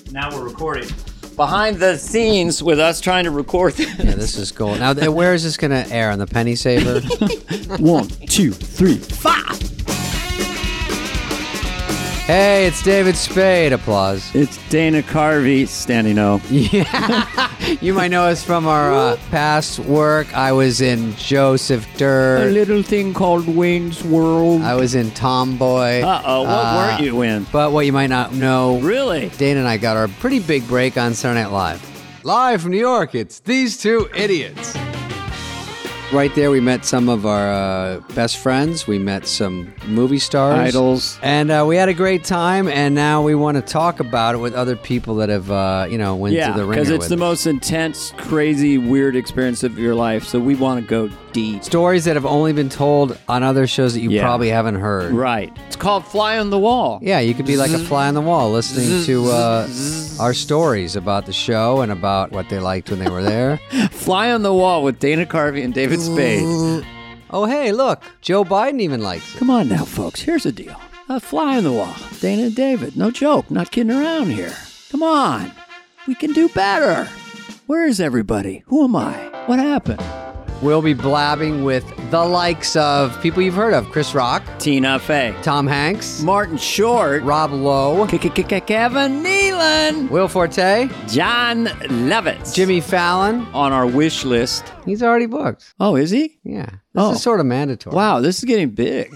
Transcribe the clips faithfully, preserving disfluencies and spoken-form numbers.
Now we're recording. Behind the scenes with us trying to record this. Yeah, this is cool. Now, where is this going to air? On the Penny Saver? One, two, three, five. Hey, it's David Spade. Applause. It's Dana Carvey, standing O. Yeah. You might know us from our uh, past work. I was in Joseph Dirt. A little thing called Wayne's World. I was in Tomboy. Uh-oh, what Uh, weren't you in? But what you might not know, Really? Dana and I got our pretty big break on Saturday Night Live. Live from New York, it's These Two Idiots. Right there, we met some of our uh, best friends. We met some movie stars. Idols. And uh, we had a great time, and now we want to talk about it with other people that have, uh, you know, went Yeah, to the ringer because it's with the us. most intense, crazy, weird experience of your life, so we want to go deep. Stories that have only been told on other shows that you Yeah. probably haven't heard. Right. It's called Fly on the Wall. Yeah, you could be like a fly on the wall listening to uh, our stories about the show and about what they liked when they were there. Fly on the Wall with Dana Carvey and David Spade. Oh, hey, look, Joe Biden even likes it. Come on now, folks. Here's the deal. A fly on the wall. Dana and David. No joke. Not kidding around here. Come on. We can do better. Where is everybody? Who am I? What happened? We'll be blabbing with the likes of people you've heard of. Chris Rock, Tina Fey. Tom Hanks, Martin Short. Rob Lowe, Kevin Nealon. Will Forte, John Lovitz. Jimmy Fallon. On our wish list. He's already booked. Oh, is he? Yeah. This Oh. is sort of mandatory. Wow, this is getting big.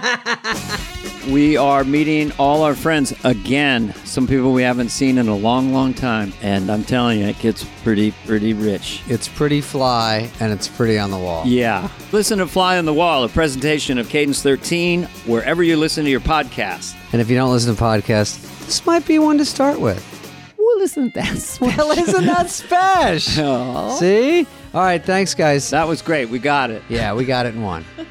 We are meeting all our friends again. Some people we haven't seen in a long, long time. And I'm telling you, it gets pretty, pretty rich. It's pretty fly, and it's pretty on the wall. Yeah. Listen to Fly on the Wall, a presentation of Cadence thirteen, wherever you listen to your podcast. And if you don't listen to podcasts, this might be one to start with. Well, isn't that special? Well, isn't that special? Oh. See? All right, thanks, guys. That was great. We got it. Yeah, we got it in one.